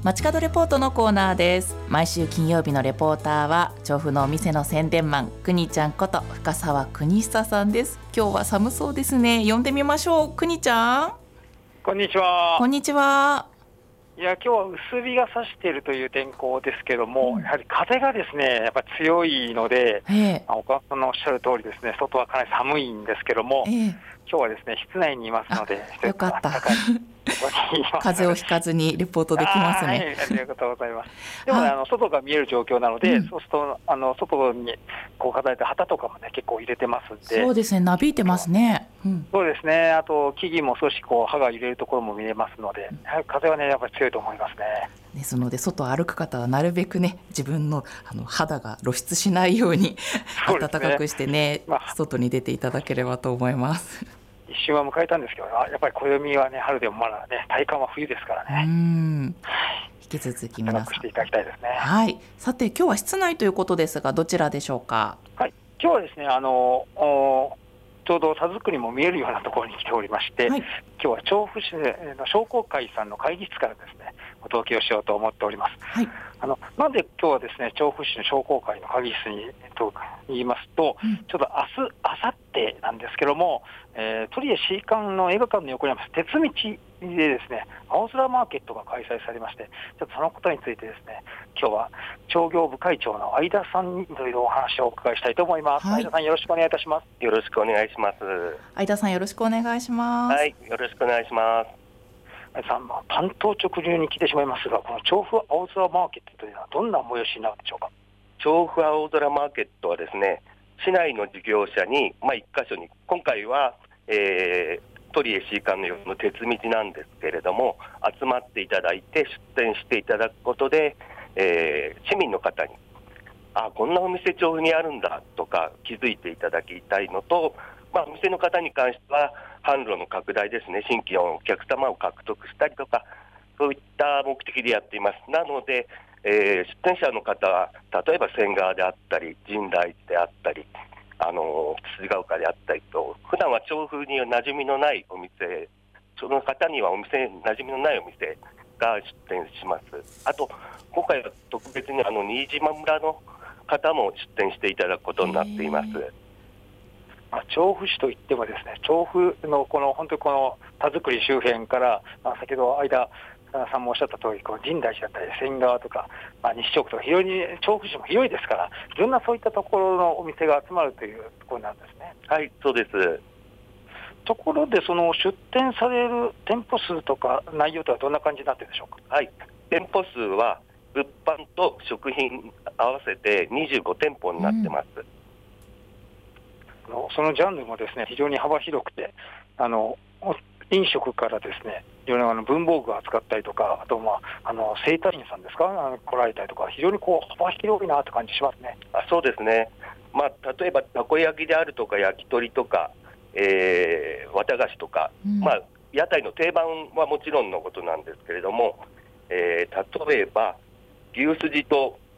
街角レポートのコーナーです。毎週金曜日のレポーターは調布のお店の宣伝マンくにちゃんこと深澤邦久さんです。今日は寒そうですね。呼んでみましょう。くにちゃん、 こんにちは。 こんにちは。 いや、今日は薄日が差しているという天候ですけども、やはり風がですね、やっぱ強いので、岡田さんのおっしゃる通りですね、外はかなり寒いんですけども、今日はですね、室内にいますので、 よかった。風邪をひかずにレポートできますね。 ありがとうございます。でもね、外が見える状況なので、そうすると外にこう飾られた旗とかもね、結構入れてますんで。 そうですね、なびいてますね。 そうですね。あと木々も少しこう葉が揺れるところも見えますので、風はねやっぱり強いと思いますね。 ですので外を歩く方はなるべくね、自分の肌が露出しないように暖かくしてね、外に出ていただければと思います。 一瞬は迎えたんですけど、やっぱり暦はね春でもまだね、体感は冬ですからね。 引き続き皆さんしていただきたいですね。 はい。さて今日は室内ということですが、どちらでしょうか。 はい、今日はですね、ちょうど田作りも見えるようなところに来ておりまして、今日は調布市の商工会さんの会議室からですね、お届けをしようと思っております。なんで今日はですね、調布市の商工会の会議室にと言いますと、ちょっと明日、明後日なんですけども、鳥江市館の映画館の横にあります鉄道でですね、青空マーケットが開催されまして、ちょっとそのことについてですね、今日は商業部会長の相田さんにいろいろお話をお伺いしたいと思います。相田さん、よろしくお願いいたします。 よろしくお願いします。 相田さん、よろしくお願いします。 はい、よろしくお願いします。 相田さん、単刀直入に聞いてしまいますが、この調布青空マーケットというのはどんな催しになるんでしょうか。 調布青空マーケットはですね、市内の事業者に、1箇所に、今回は、鳥江市館のような鉄道なんですけれども、集まっていただいて出店していただくことで、市民の方にこんなお店調布にあるんだとか気づいていただきたいのと、お店の方に関しては販路の拡大ですね、新規のお客様を獲得したりとか、そういった目的でやっています。なので、出店者の方は例えば仙川であったり深大寺であったり辻ヶ丘であったりと、普段は調布に馴染みのないお店、その方にはお店馴染みのないお店が出店します。あと今回は特別に新島村の方も出店していただくことになっています。 調布市といってもですね、調布の本当にこの田作り周辺から、先ほど相田さんもおっしゃった通り、深大寺だったり仙川とか、西町区とか非常に調布市も広いですから、いろんなそういったところのお店が集まるというところなんですね。 はい、そうです。 ところで、その出店される店舗数とか内容とはどんな感じになっているでしょうか。 はい、店舗数は物販と食品合わせて25店舗になってます。 そのジャンルもですね、非常に幅広くて、飲食からですね、いろいろ文房具を扱ったりとか、あと整体院さんですか、来られたりとか、非常に幅広いなという感じしますね。 そうですね。例えばたこ焼きであるとか焼き鳥とか、綿菓子とか、屋台の定番はもちろんのことなんですけれども、例えば牛すじ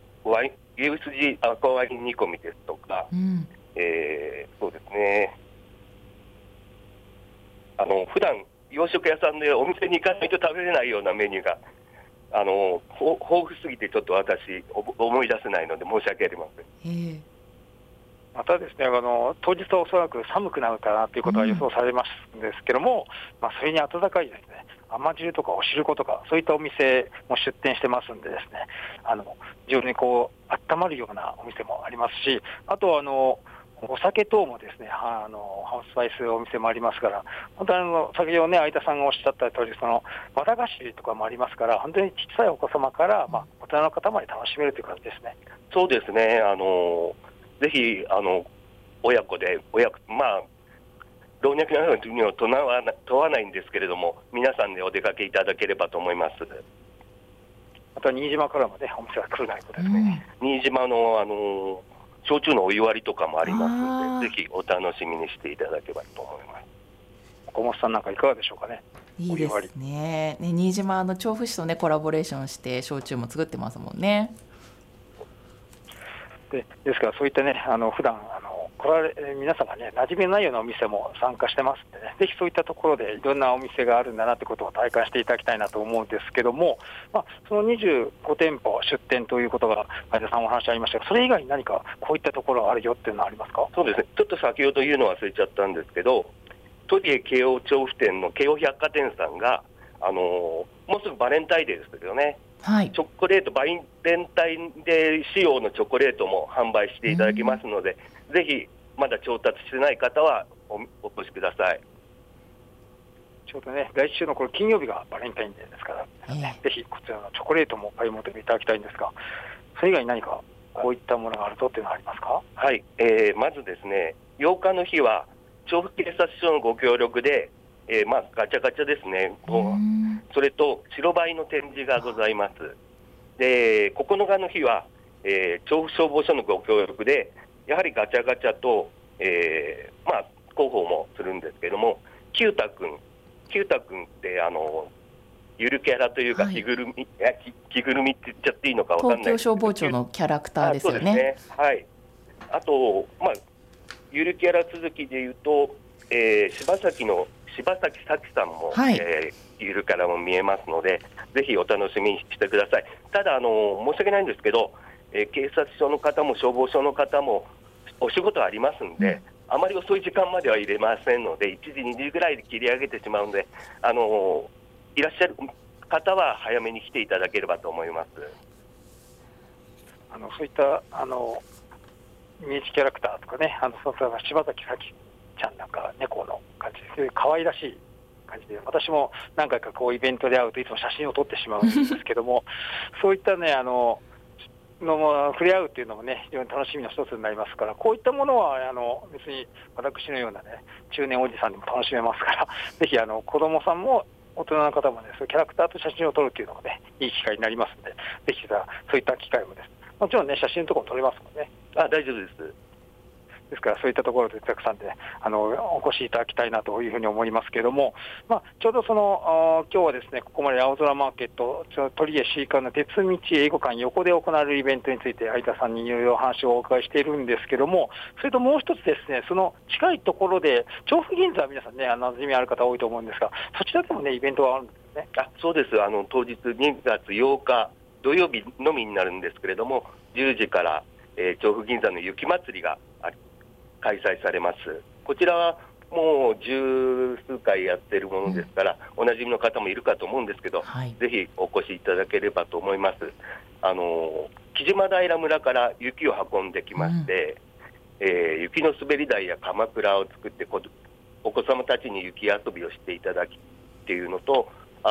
赤ワイン煮込みですとか、そうですね、普段洋食屋さんでお店に行かないと食べれないようなメニューが豊富すぎてちょっと私思い出せないので申し訳ありません。 またですね、当日はおそらく寒くなるかなということは予想されますんですけども、それに暖かいですね、甘汁とかお汁粉とかそういったお店も出店してますんでですね、非常に温まるようなお店もありますし、あとお酒等もですね、ハウススパイスお店もありますから、本当に先ほどね、相田さんがおっしゃった通り、綿菓子とかもありますから、本当に小さいお子様から、大人の方まで楽しめるという感じですね。 そうですね。ぜひ親子、老若男女には問わないんですけれども、皆さんでお出かけいただければと思います。 また新島からもね、お店が来るということですね。 新島の焼酎のお湯割りとかもありますので、ぜひお楽しみにしていただければと思います。 小松さんなんかいかがでしょうかね。 いいですね。新島調布市とねコラボレーションして焼酎も作ってますもんね。 ですからそういったね、普段皆さんがね、馴染みのないようなお店も参加してますんでね、ぜひそういったところでいろんなお店があるんだなってことを体感していただきたいなと思うんですけども、その25店舗出店ということが、相田さんお話ありましたが、それ以外に何かこういったところがあるよっていうのはありますか？ そうですね、ちょっと先ほど言うの忘れちゃったんですけど、トリエ慶応調布店の慶応百貨店さんが、もうすぐバレンタインデーですけどね、 はい、 チョコレート、バレンタインデー仕様のチョコレートも販売していただきますので、ぜひまだ調達してない方はお越しください。 ちょうどね、来週のこれ金曜日がバレンタインデーですから、ぜひこちらのチョコレートもお買い求めいただきたいんですが、それ以外に何かこういったものがあるとっていうのはありますか？ はい、まずですね、8日の日は調布警察署のご協力で、ガチャガチャですね、それと白バイの展示がございます。で、9日の日は、調布消防署のご協力で、やはりガチャガチャと、広報もするんですけども、キュータ君ってゆるキャラというか、着ぐるみって言っちゃっていいのか分かんないですけど、 東京消防庁のキャラクターですよね。 そうですね、はい。あと、ゆるキャラ続きでいうと、柴崎咲さんも、ゆるキャラも見えますので、ぜひお楽しみにしてください。ただ申し訳ないんですけど、警察署の方も消防署の方もお仕事ありますんで、あまり遅い時間までは入れませんので、1時2時ぐらいで切り上げてしまうので、いらっしゃる方は早めに来ていただければと思います。 そういったイメージキャラクターとかね、柴崎咲ちゃんなんか猫の感じですごい可愛らしい感じで、私も何回かこうイベントで会うといつも写真を撮ってしまうんですけどもそういったね触れ合うっていうのもね、非常に楽しみの一つになりますから、こういったものは別に私のようなね中年おじさんでも楽しめますからぜひ子供さんも大人の方もね、そういうキャラクターと写真を撮るっていうのもね、いい機会になりますので、ぜひそういった機会もです、もちろんね写真のところも撮れますもんね。 大丈夫です。 ですからそういったところでたくさんでお越しいただきたいなというふうに思いますけれども、ちょうど今日はですね、ここまで青空マーケット鳥江市議会の鉄道英語館横で行われるイベントについて相田さんにいろいろお話をお伺いしているんですけども、それともう一つですね、その近いところで調布銀座は皆さんね馴染みある方多いと思うんですが、そちらでもねイベントがあるんですね。 そうです。当日2月8日土曜日のみになるんですけれども、10時から、調布銀座の雪まつりが開催されます。こちらはもう十数回やってるものですから、おなじみの方もいるかと思うんですけど、ぜひお越しいただければと思います。木島平村から雪を運んできまして、雪の滑り台やかくらを作ってお子様たちに雪遊びをしていただきっていうのと、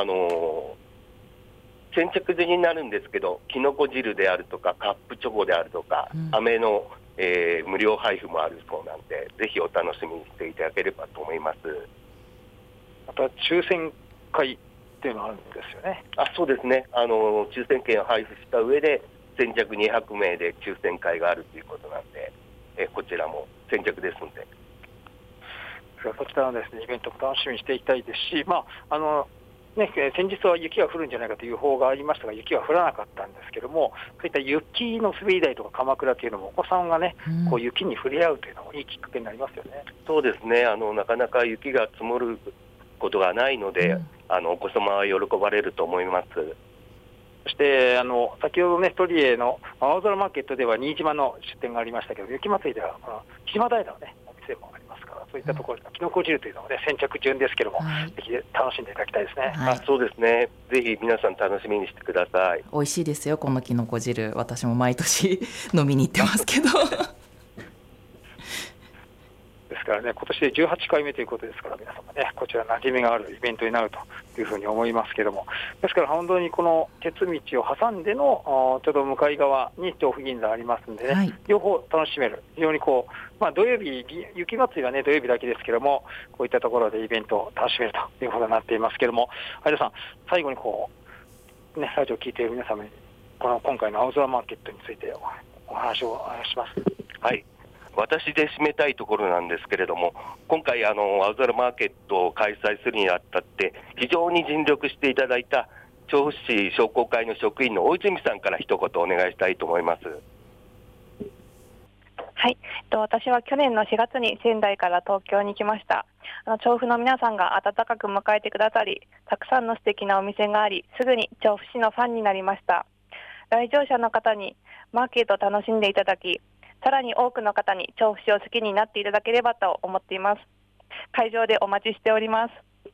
先着順になるんですけど、きのこ汁であるとかカップチョコであるとか、飴の無料配布もあるそうなんで、ぜひお楽しみにしていただければと思います。 また抽選会っていうのがあるんですよね。 そうですね。抽選券を配布した上で先着200名で抽選会があるということなんで、こちらも先着ですので、 そちらのですねイベントも楽しみにしていきたいですし、先日は雪が降るんじゃないかという予報がありましたが、雪は降らなかったんですけども、そういった雪の滑り台とか鎌倉というのもお子さんがね、こう雪に触れ合うというのもいいきっかけになりますよね。 そうですね。なかなか雪が積もることがないので、お子様は喜ばれると思います。 そして先ほどね、鳥江の青空マーケットでは新島の出店がありましたけど、雪まつりでは木島平のねお店もありますから、そういったところできのこ汁というのもね先着順ですけども、ぜひ楽しんでいただきたいですね。 そうですね。ぜひ皆さん楽しみにしてください。 美味しいですよ、このきのこ汁。私も毎年飲みに行ってますけどですからね、今年で18回目ということですから、皆様ね、こちら馴染みがあるイベントになるというふうに思いますけども、ですから本当にこの鉄道を挟んでのちょうど向かい側に調布銀座ありますんでね、両方楽しめる、非常に土曜日、雪まつりはね土曜日だけですけども、こういったところでイベントを楽しめるということになっていますけども、相田さん、最後にラジオを聞いている皆様に今回の青空マーケットについてお話をします。 はい、私で締めたいところなんですけれども、今回青空マーケットを開催するにあたって非常に尽力していただいた調布市商工会の職員の大泉さんから一言お願いしたいと思います。 はい、私は去年の4月に仙台から東京に来ました。調布の皆さんが温かく迎えてくださり、たくさんの素敵なお店があり、すぐに調布市のファンになりました。来場者の方にマーケットを楽しんでいただき、さらに多くの方に調布市を好きになっていただければと思っています。会場でお待ちしております。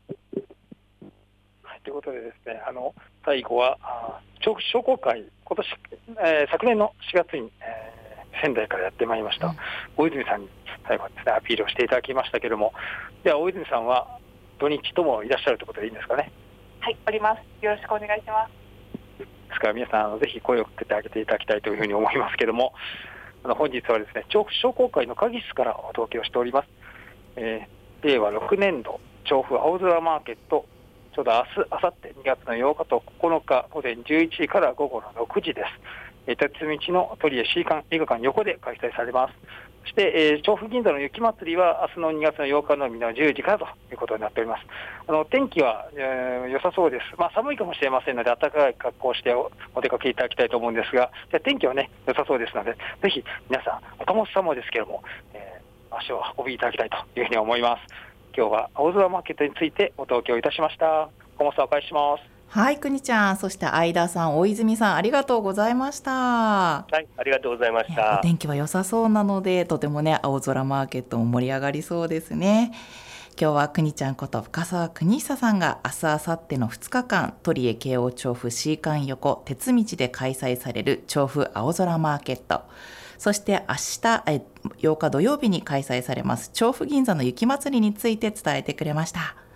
はい、ということでですね、最後は調布市商工会、昨年の4月に、仙台からやってまいりました、大泉さんに最後はですね、アピールをしていただきましたけれども、では大泉さんは土日ともいらっしゃるということでいいんですかね。 はい、おります。よろしくお願いします。 ですから皆さんぜひ声をかけてあげていただきたいというふうに思いますけれども、本日はですね、調布商工会の会議室からお届けをしております。令和6年度調布青空マーケット、ちょうど明日、明後日2月の8日と9日午前11時から午後の6時です。鉄道のトリエ C 館映画館横で開催されます。そして、調布銀座の雪まつりは明日の2月の8日のみの10時からということになっております。天気は、良さそうです。寒いかもしれませんので、暖かい格好をしてお出かけいただきたいと思うんですが、天気はね、良さそうですので、ぜひ皆さん、おたもさもですけれども、足を運びいただきたいというふうに思います。今日は青空マーケットについてお届けをいたしました。小本さん、お返しします。 はい、くにちゃん、そして相田さん、大泉さん、ありがとうございました。 はい、ありがとうございました。 お天気は良さそうなので、とてもね、青空マーケットも盛り上がりそうですね。今日はくにちゃんこと深澤邦久さんが明日明後日の2日間、鳥江京王調布 C 館横鉄道で開催される調布青空マーケット、そして明日8日土曜日に開催されます調布銀座の雪まつりについて伝えてくれました。